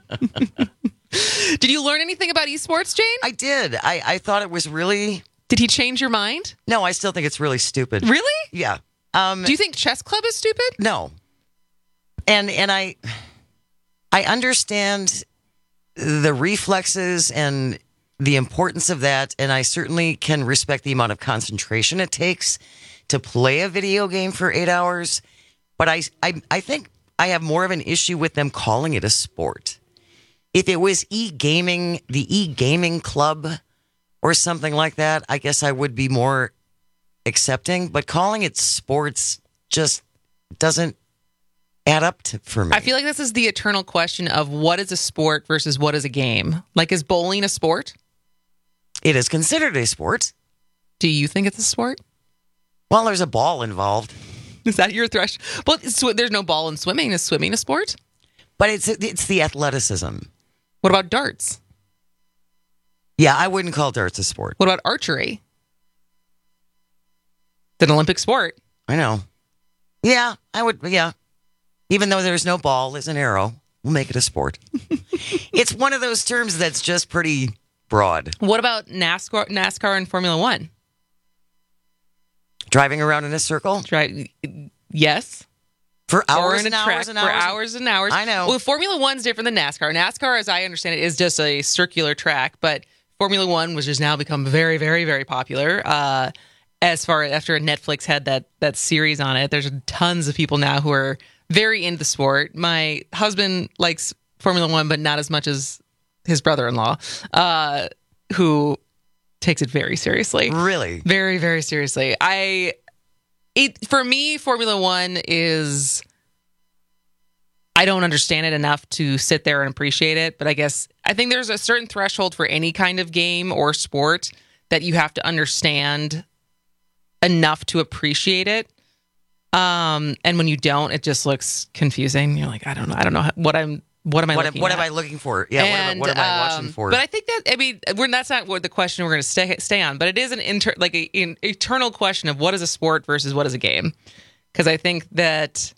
Did you learn anything about esports, Jane? I did. I thought it was really... Did he change your mind? No, I still think it's really stupid. Really? Yeah. Do you think Chess Club is stupid? No. And I understand the reflexes and the importance of that, and I certainly can respect the amount of concentration it takes to play a video game for 8 hours. But I think I have more of an issue with them calling it a sport. If it was the e-gaming club or something like that, I guess I would be more accepting. But calling it sports just doesn't add up for me. I feel like this is the eternal question of what is a sport versus what is a game. Like, is bowling a sport? It is considered a sport. Do you think it's a sport? Well, there's a ball involved. Is that your threshold? Well, there's no ball in swimming. Is swimming a sport? But it's the athleticism. What about darts? Yeah, I wouldn't call darts a sport. What about archery? It's an Olympic sport. I know. Yeah, I would. Yeah. Even though there's no ball, there's an arrow. We'll make it a sport. It's one of those terms that's just pretty broad. What about NASCAR and Formula One? Driving around in a circle? Yes. For hours and hours and hours. For hours and hours. I know. Well, Formula One's different than NASCAR. NASCAR, as I understand it, is just a circular track, but Formula One, which has now become very, very, very popular. As far after Netflix had that series on it, there's tons of people now who are very into the sport. My husband likes Formula One, but not as much as his brother-in-law, who takes it very seriously. Really? Very, very seriously. For me, Formula One is... I don't understand it enough to sit there and appreciate it, but I think there's a certain threshold for any kind of game or sport that you have to understand enough to appreciate it. And when you don't, it just looks confusing. You're like, I don't know what am I looking for? Yeah, and, what am I watching for? But I think that's not what the question we're going to stay on. But it is an eternal question of what is a sport versus what is a game. Because I think that,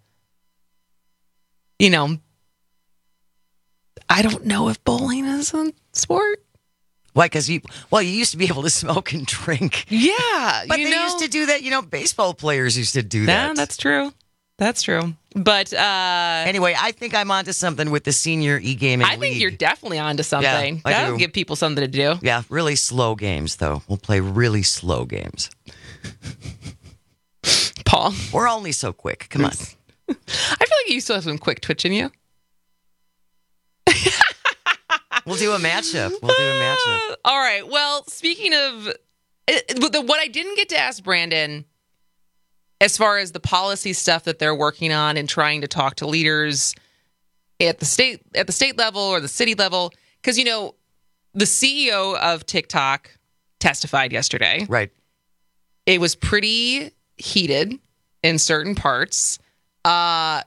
I don't know if bowling is a sport. Why? Because you used to be able to smoke and drink. Yeah, but they used to do that. Baseball players used to do that. Yeah, that's true. That's true. But anyway, I think I'm onto something with the senior e-gaming league. I think you're definitely onto something. Yeah, That'll give people something to do. Yeah, really slow games, though. We'll play really slow games. Paul. We're only so quick. Come on. I feel like you still have some quick twitch in you. We'll do a matchup. All right. Well, speaking of what I didn't get to ask Brandon, as far as the policy stuff that they're working on and trying to talk to leaders at the state level or the city level, because the CEO of TikTok testified yesterday. Right. It was pretty heated in certain parts. From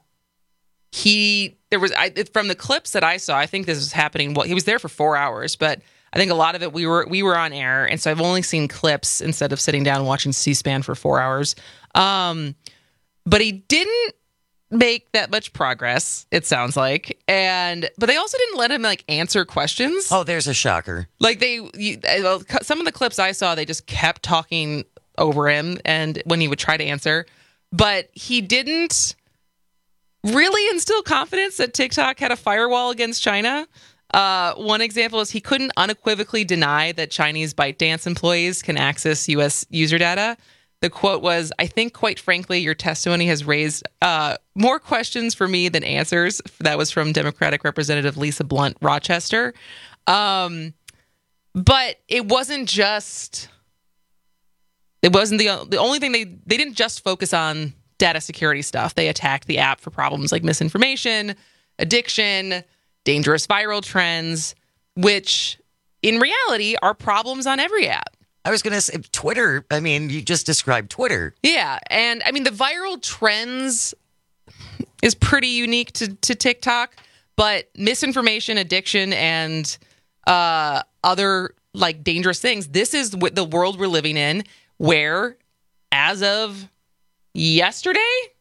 the clips that I saw, I think this was happening. Well, he was there for 4 hours, but I think a lot of it we were on air, and so I've only seen clips instead of sitting down and watching C-SPAN for 4 hours. But he didn't make that much progress, it sounds like, but they also didn't let him answer questions. Oh, there's a shocker. Some of the clips I saw, they just kept talking over him, and when he would try to answer, but he didn't really instill confidence that TikTok had a firewall against China. One example is he couldn't unequivocally deny that Chinese ByteDance employees can access U.S. user data. The quote was, "I think, quite frankly, your testimony has raised more questions for me than answers." That was from Democratic Representative Lisa Blunt Rochester. But it wasn't just... It wasn't the only thing they didn't just focus on data security stuff. They attacked the app for problems like misinformation, addiction, dangerous viral trends, which in reality are problems on every app. I was going to say Twitter. I mean, you just described Twitter. Yeah. And I mean, the viral trends is pretty unique to TikTok, but misinformation, addiction, and other like dangerous things. This is the world we're living in, where as of yesterday,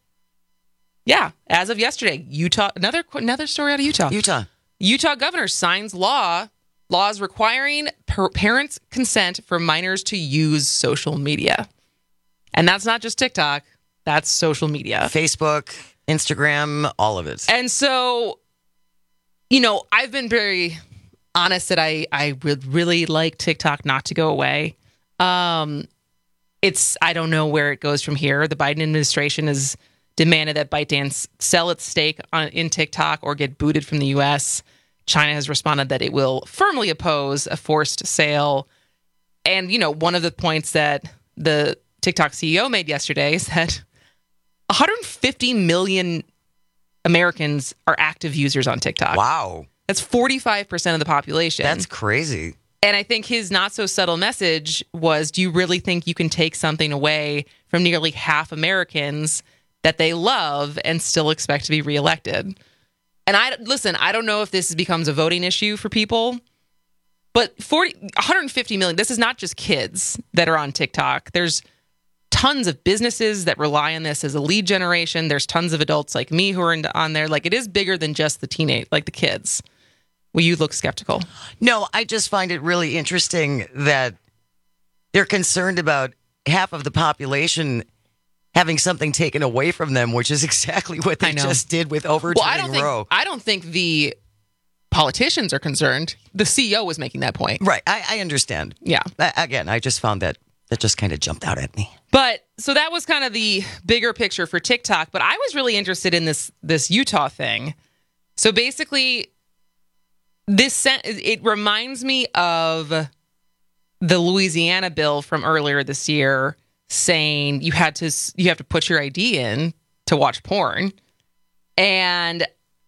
Utah, another story out of Utah governor signs laws requiring parents' consent for minors to use social media. And that's not just TikTok, that's social media. Facebook, Instagram, all of it. And so, I've been very honest that I would really like TikTok not to go away. I don't know where it goes from here. The Biden administration has demanded that ByteDance sell its stake in TikTok or get booted from the U.S. China has responded that it will firmly oppose a forced sale. And, one of the points that the TikTok CEO made yesterday is that 150 million Americans are active users on TikTok. Wow. That's 45% of the population. That's crazy. And I think his not so subtle message was, do you really think you can take something away from nearly half Americans that they love and still expect to be reelected? And I don't know if this becomes a voting issue for people, but 150 million, this is not just kids that are on TikTok. There's tons of businesses that rely on this as a lead generation. There's tons of adults like me who are on there. Like, it is bigger than just the the kids. Will you look skeptical? No, I just find it really interesting that they're concerned about half of the population having something taken away from them, which is exactly what they just did with overturning Roe. I don't think the politicians are concerned. The CEO was making that point. Right. I understand. Yeah. Again, I just found that just kind of jumped out at me. But so that was kind of the bigger picture for TikTok. But I was really interested in this Utah thing. So basically, it reminds me of the Louisiana bill from earlier this year, saying you have to put your ID in to watch porn. And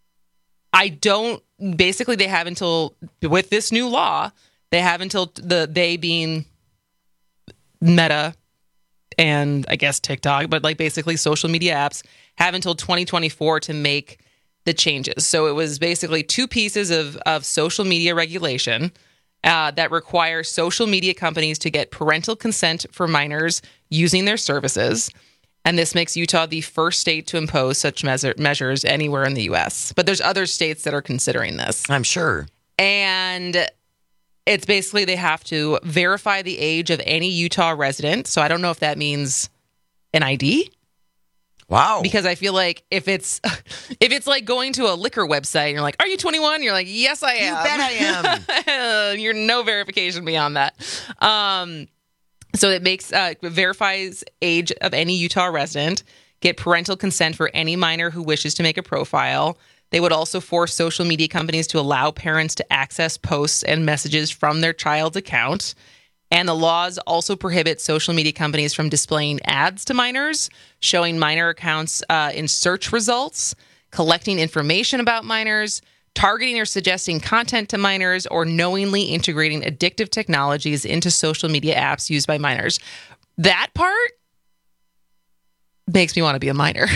they have until, with this new law, they have until they being Meta and I guess TikTok, but like basically social media apps, have until 2024 to make the changes. So it was basically two pieces of social media regulation that require social media companies to get parental consent for minors using their services. And this makes Utah the first state to impose such measures anywhere in the U.S. But there's other states that are considering this. I'm sure. And it's basically they have to verify the age of any Utah resident. So I don't know if that means an ID. Wow. Because I feel like if it's like going to a liquor website and you're like, are you 21? You're like, yes, I am. You bet I am. You're no verification beyond that. So it verifies age of any Utah resident, get parental consent for any minor who wishes to make a profile. They would also force social media companies to allow parents to access posts and messages from their child's account. And the laws also prohibit social media companies from displaying ads to minors, showing minor accounts in search results, collecting information about minors, targeting or suggesting content to minors, or knowingly integrating addictive technologies into social media apps used by minors. That part makes me want to be a minor.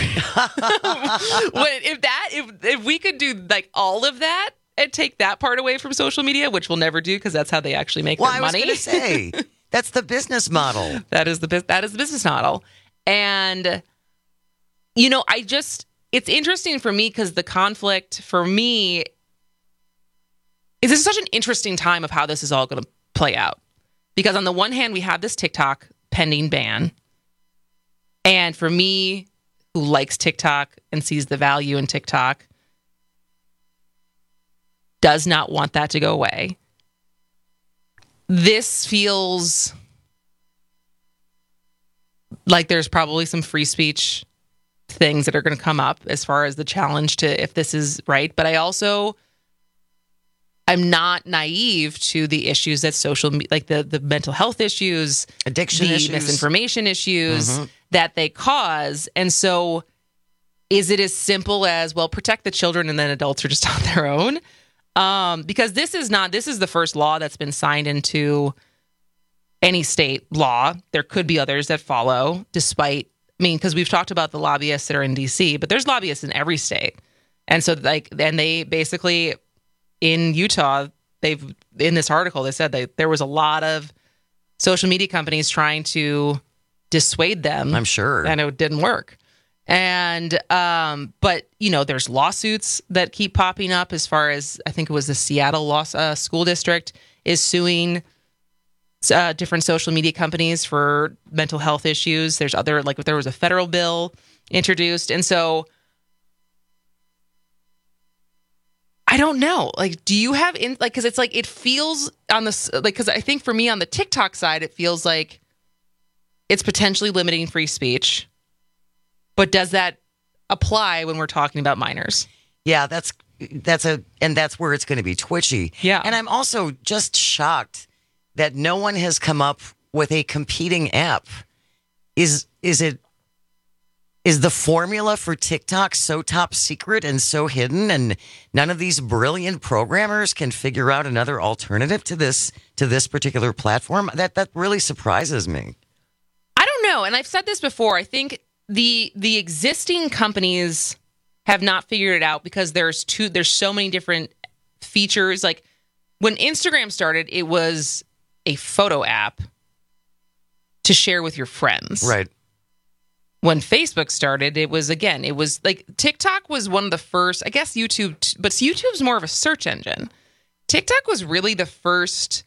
If we could do like all of that and take that part away from social media, which we'll never do because that's how they actually make their money. I was going to say, that's the business model. That is the business model. And, it's interesting for me because the conflict for me is this is such an interesting time of how this is all going to play out. Because on the one hand, we have this TikTok pending ban. And for me, who likes TikTok and sees the value in TikTok does not want that to go away. This feels like there's probably some free speech things that are going to come up as far as the challenge to if this is right. But I'm not naive to the issues that like the mental health issues, addiction issues, misinformation issues that they cause. And so is it as simple as, well, protect the children and then adults are just on their own? Because this is the first law that's been signed into any state law. There could be others that follow, because we've talked about the lobbyists that are in DC, but there's lobbyists in every state. And so they basically in Utah, in this article, they said there was a lot of social media companies trying to dissuade them. I'm sure. And it didn't work. And, but, there's lawsuits that keep popping up as far as, I think it was the Seattle school district is suing different social media companies for mental health issues. There's other, there was a federal bill introduced. And so I don't know. Do you have because it's it feels on this, because I think for me on the TikTok side, it feels like it's potentially limiting free speech. But does that apply when we're talking about minors? Yeah, that's where it's going to be twitchy. Yeah. And I'm also just shocked that no one has come up with a competing app. Is the formula for TikTok so top secret and so hidden, and none of these brilliant programmers can figure out another alternative to this particular platform? That really surprises me. I don't know. And I've said this before. I think the existing companies have not figured it out because there's so many different features. Like when Instagram started, it was a photo app to share with your friends. Right. When Facebook started, it was like TikTok was one of the first, I guess YouTube, but YouTube's more of a search engine. TikTok was really the first,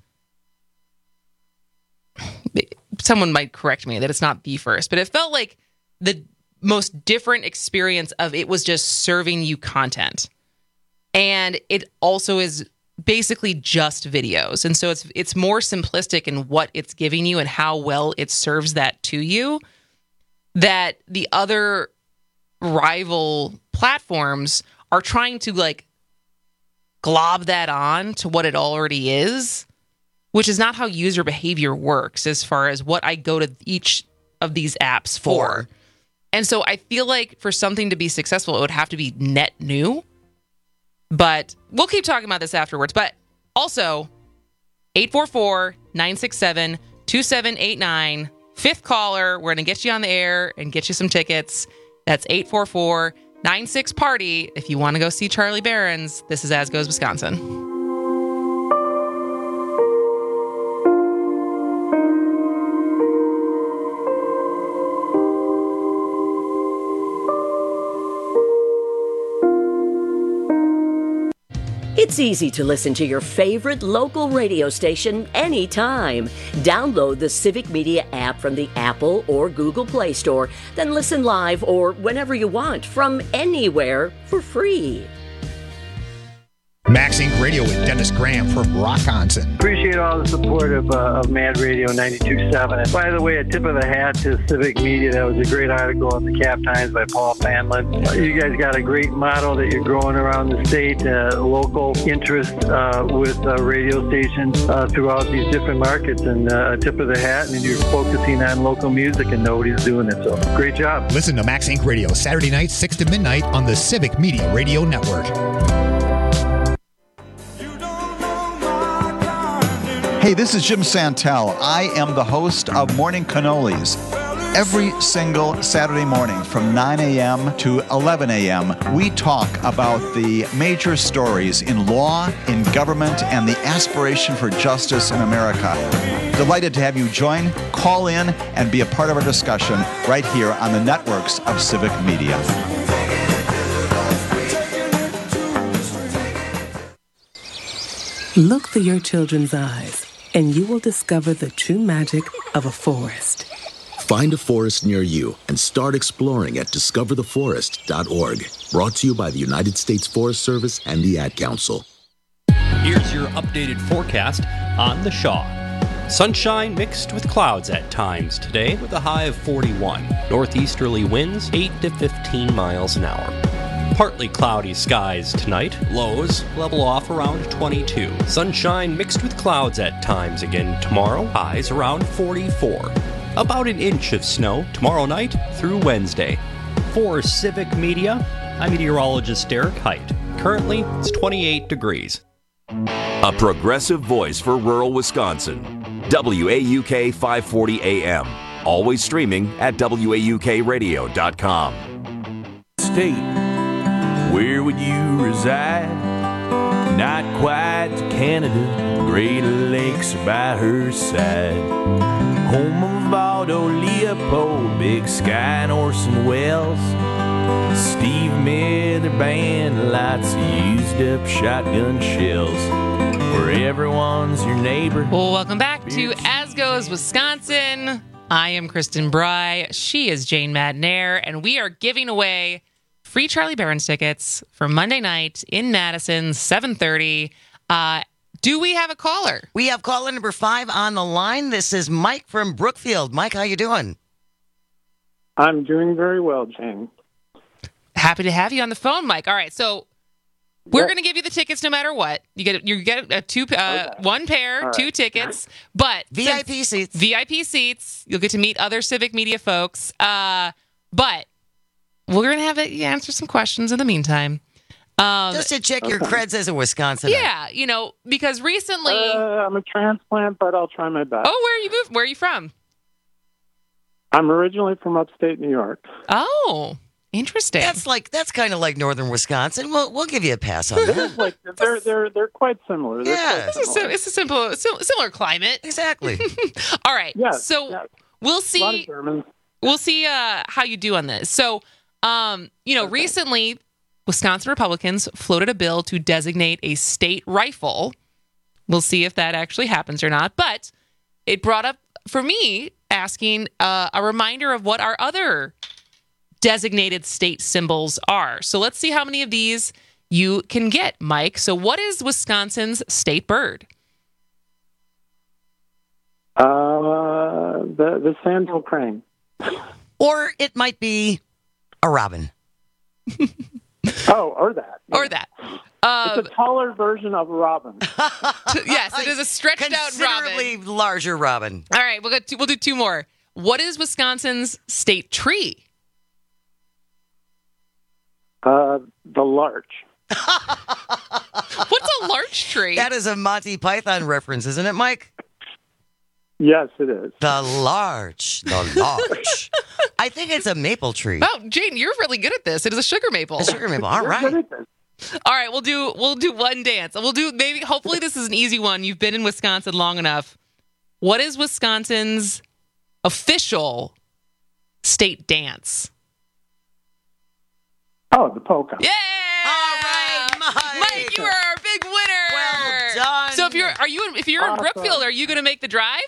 someone might correct me that it's not the first, but it felt like the most different experience of it was just serving you content. And it also is basically just videos. And so it's more simplistic in what it's giving you and how well it serves that to you, that the other rival platforms are trying to glob that on to what it already is, which is not how user behavior works as far as what I go to each of these apps for. And so I feel like for something to be successful, it would have to be net new. But we'll keep talking about this afterwards. But also, 844-967-2789. Fifth caller. We're going to get you on the air and get you some tickets. That's 844-96-PARTY. If you want to go see Charlie Barron's, this is As Goes Wisconsin. It's easy to listen to your favorite local radio station anytime. Download the Civic Media app from the Apple or Google Play Store, then listen live or whenever you want from anywhere for free. Max Inc. Radio with Dennis Graham from Rockonson. Appreciate all the support of Mad Radio 92.7. And by the way, a tip of the hat to Civic Media. That was a great article in the Cap Times by Paul Fanlin. You guys got a great model that you're growing around the state, local interest with radio stations throughout these different markets. And a tip of the hat, and you're focusing on local music and nobody's doing it. So great job. Listen to Max Inc. Radio Saturday night, 6 to midnight on the Civic Media Radio Network. Hey, this is Jim Santel. I am the host of Morning Cannolis. Every single Saturday morning from 9 a.m. to 11 a.m., we talk about the major stories in law, in government, and the aspiration for justice in America. Delighted to have you join, call in, and be a part of our discussion right here on the networks of Civic Media. Look through your children's eyes, and you will discover the true magic of a forest. Find a forest near you and start exploring at discovertheforest.org. Brought to you by the United States Forest Service and the Ad Council. Here's your updated forecast on the Shaw. Sunshine mixed with clouds at times today with a high of 41. Northeasterly winds 8 to 15 miles an hour. Partly cloudy skies tonight. Lows level off around 22. Sunshine mixed with clouds at times again tomorrow. Highs around 44. About an inch of snow tomorrow night through Wednesday. For Civic Media, I'm meteorologist Derek Height. Currently, it's 28 degrees. A progressive voice for rural Wisconsin. WAUK 540 AM. Always streaming at WAUKradio.com. State, where would you reside? Not quite to Canada, Great Lakes are by her side. Home of Aldo Leopold, Big Sky and Orson Welles. Steve Miller Band, lots of used up shotgun shells. Where everyone's your neighbor. Well, welcome back to As Goes Wisconsin. I am Kristen Bry. She is Jane Madnair, and we are giving away free Charlie Barron's tickets for Monday night in Madison, 7:30. Do we have a caller? We have caller number 5 on the line. This is Mike from Brookfield. Mike, how you doing? I'm doing very well, Jane. Happy to have you on the phone, Mike. All right, so we're going to give you the tickets no matter what. You get one pair, right. 2 tickets, but VIP seats. VIP seats. You'll get to meet other Civic Media folks. But we're going to have you answer some questions in the meantime. Just to check your creds as a Wisconsinite. Yeah, because recently I'm a transplant, but I'll try my best. Oh, where are you moved? Where are you from? I'm originally from upstate New York. Oh. Interesting. That's kind of like northern Wisconsin. We'll give you a pass on that. They're quite similar. It's a similar climate. Exactly. All right. Yes, so we'll see. We'll see how you do on this. So, recently, Wisconsin Republicans floated a bill to designate a state rifle. We'll see if that actually happens or not. But it brought up for me asking a reminder of what our other designated state symbols are. So let's see how many of these you can get, Mike. So what is Wisconsin's state bird? The sandhill crane. Or it might be a robin. Or that. Or that. It's a taller version of a robin. Yes, it is a stretched out robin. Considerably larger robin. All right, we'll do 2 more. What is Wisconsin's state tree? The larch. What's a larch tree? That is a Monty Python reference, isn't it, Mike? Yes, it is. The larch. I think it's a maple tree. Oh, Jane, you're really good at this. It is a sugar maple. A sugar maple. All right. All right, we'll do one dance. Hopefully this is an easy one. You've been in Wisconsin long enough. What is Wisconsin's official state dance? Oh, the polka. Yeah! All right, Mike, you are our big winner. Well done. So if you're in Brookfield, are you going to make the drive?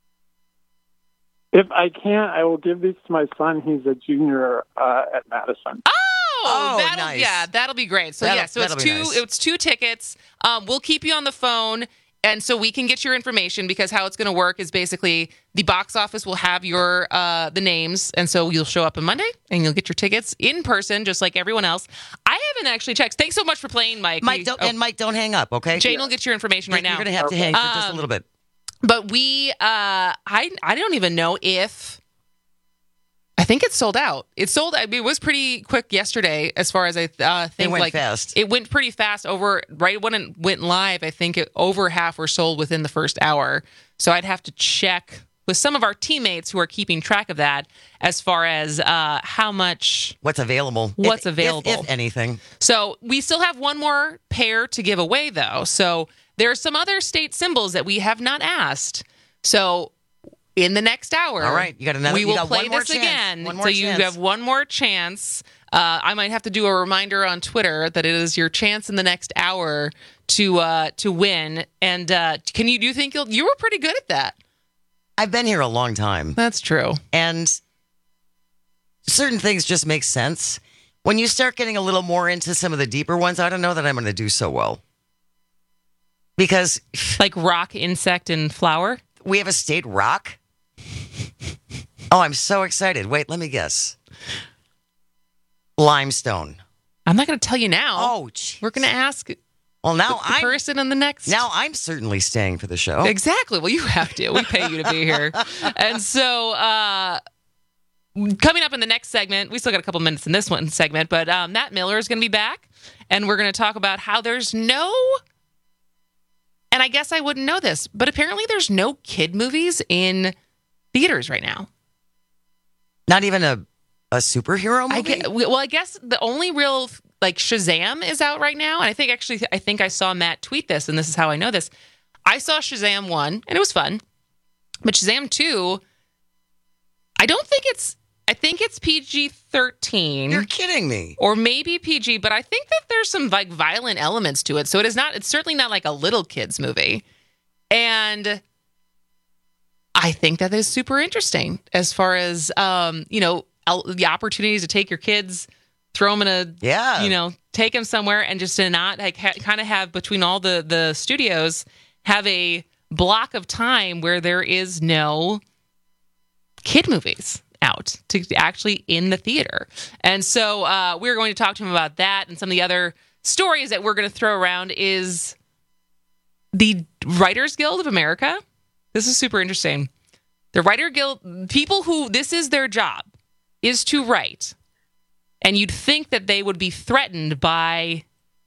If I can't, I will give these to my son. He's a junior at Madison. Oh, nice. Yeah, that'll be great. So it's 2 tickets. We'll keep you on the phone. And so we can get your information, because how it's going to work is basically the box office will have your the names, and so you'll show up on Monday and you'll get your tickets in person, just like everyone else. I haven't actually checked. Thanks so much for playing, Mike. Mike, don't hang up, okay? Jane will get your information right now. You're going to have to hang for just a little bit. But I don't even know if. I think it's sold out. It was pretty quick yesterday, as far as I think. It went fast. It went pretty fast. Right when it went live, I think over half were sold within the first hour. So I'd have to check with some of our teammates who are keeping track of that, as far as how much. What's available. If anything. So we still have one more pair to give away, though. So there are some other state symbols that we have not asked. So in the next hour, all right, we will play this again. So you have one more chance. I might have to do a reminder on Twitter that it is your chance in the next hour to win. And do you think you were pretty good at that? I've been here a long time. That's true. And certain things just make sense. When you start getting a little more into some of the deeper ones, I don't know that I'm going to do so well. Because... Like rock, insect, and flower? We have a state rock? Oh, I'm so excited. Wait, let me guess. Limestone. I'm not going to tell you now. Oh, geez. We're going to ask well, now the person on the next. Now I'm certainly staying for the show. Exactly. Well, you have to. We pay you to be here. And so coming up in the next segment, we still got a couple minutes in this one segment, but Matt Miller is going to be back, and we're going to talk about how there's no, and I guess I wouldn't know this, but apparently there's no kid movies in theaters right now. Not even a superhero movie? I guess the only real, like, Shazam is out right now. And I think I saw Matt tweet this, and this is how I know this. I saw Shazam 1, and it was fun. But Shazam 2, I think it's PG-13. You're kidding me. Or maybe PG, but I think that there's some, like, violent elements to it. So it's certainly not like a little kid's movie. And I think that is super interesting as far as, the opportunities to take your kids, throw them in take them somewhere, and just to not like kind of have between all the studios have a block of time where there is no kid movies out to actually in the theater. And so we're going to talk to him about that, and some of the other stories that we're going to throw around is the Writers Guild of America. This is super interesting. The Writer Guild, people who this is their job, is to write. And you'd think that they would be threatened by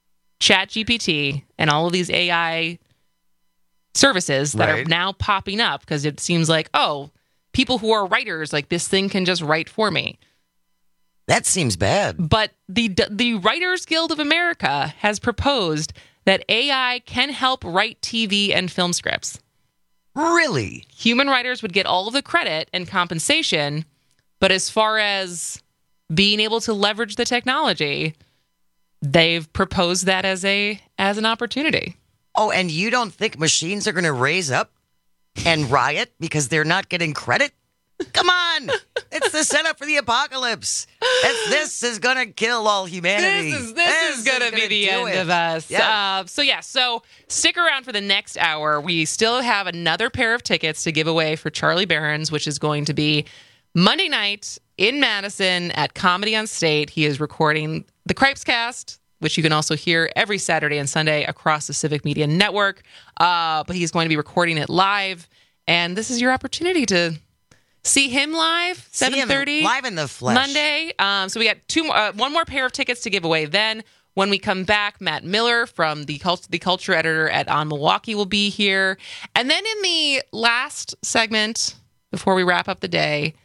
ChatGPT and all of these AI services that are now popping up, because it seems like, oh, people who are writers, like, this thing can just write for me. That seems bad. But the Writers Guild of America has proposed that AI can help write TV and film scripts. Really? Human writers would get all of the credit and compensation, but as far as being able to leverage the technology, they've proposed that as an opportunity. Oh, and you don't think machines are going to raise up and riot because they're not getting credit? Come on. It's the setup for the apocalypse. This is going to kill all humanity. This is going to be the end of us. Yeah. So stick around for the next hour. We still have another pair of tickets to give away for Charlie Berens, which is going to be Monday night in Madison at Comedy on State. He is recording the Cripes Cast, which you can also hear every Saturday and Sunday across the Civic Media Network. But he's going to be recording it live. And this is your opportunity to see him live, 7:30. Live in the flesh. Monday. So we got one more pair of tickets to give away then. When we come back, Matt Miller from the culture editor at On Milwaukee will be here. And then in the last segment, before we wrap up the day,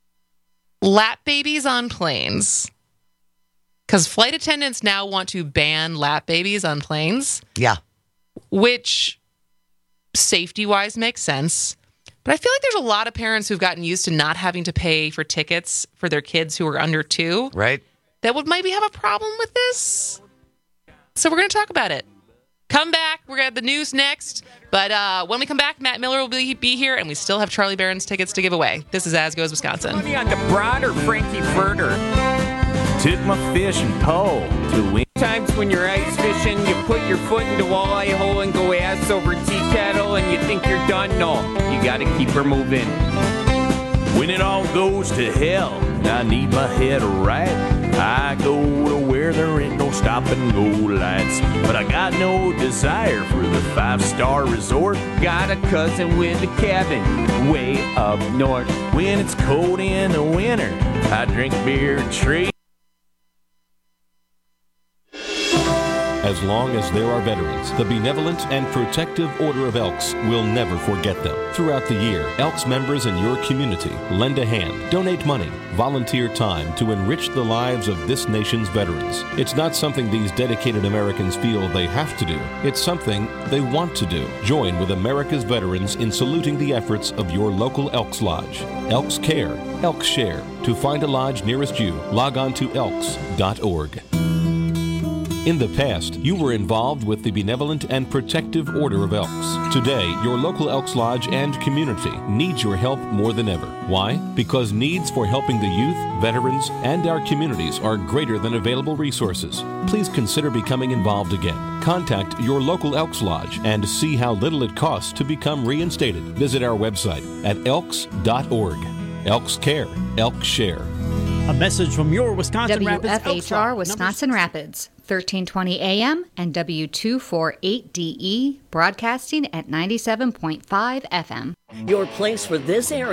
lap babies on planes. Because flight attendants now want to ban lap babies on planes. Yeah. Which, safety-wise, makes sense. But I feel like there's a lot of parents who've gotten used to not having to pay for tickets for their kids who are under 2. Right. That would maybe have a problem with this. So we're going to talk about it. Come back. We're going to have the news next. But when we come back, Matt Miller will be here, and we still have Charlie Berens tickets to give away. This is As Goes Wisconsin. Money on the Broad or Frankie Furter. Took my fishing pole to win. Times when you're ice fishing, you put your foot in the walleye hole and go ass over tea kettle, and you think you're done. No, you got to keep her moving. When it all goes to hell, I need my head right. I go to where there ain't no stop and go lights. But I got no desire for the 5-star resort. Got a cousin with a cabin way up north. When it's cold in the winter, I drink beer and tree. As long as there are veterans, the Benevolent and Protective Order of Elks will never forget them. Throughout the year, Elks members in your community lend a hand, donate money, volunteer time to enrich the lives of this nation's veterans. It's not something these dedicated Americans feel they have to do. It's something they want to do. Join with America's veterans in saluting the efforts of your local Elks Lodge. Elks Care, Elks Share. To find a lodge nearest you, log on to elks.org. In the past, you were involved with the Benevolent and Protective Order of Elks. Today, your local Elks Lodge and community needs your help more than ever. Why? Because needs for helping the youth, veterans, and our communities are greater than available resources. Please consider becoming involved again. Contact your local Elks Lodge and see how little it costs to become reinstated. Visit our website at elks.org. Elks Care, Elks Share. A message from your Wisconsin Rapids WFHR Wisconsin Rapids, 1320 AM and W248DE, broadcasting at 97.5 FM. Your place for this area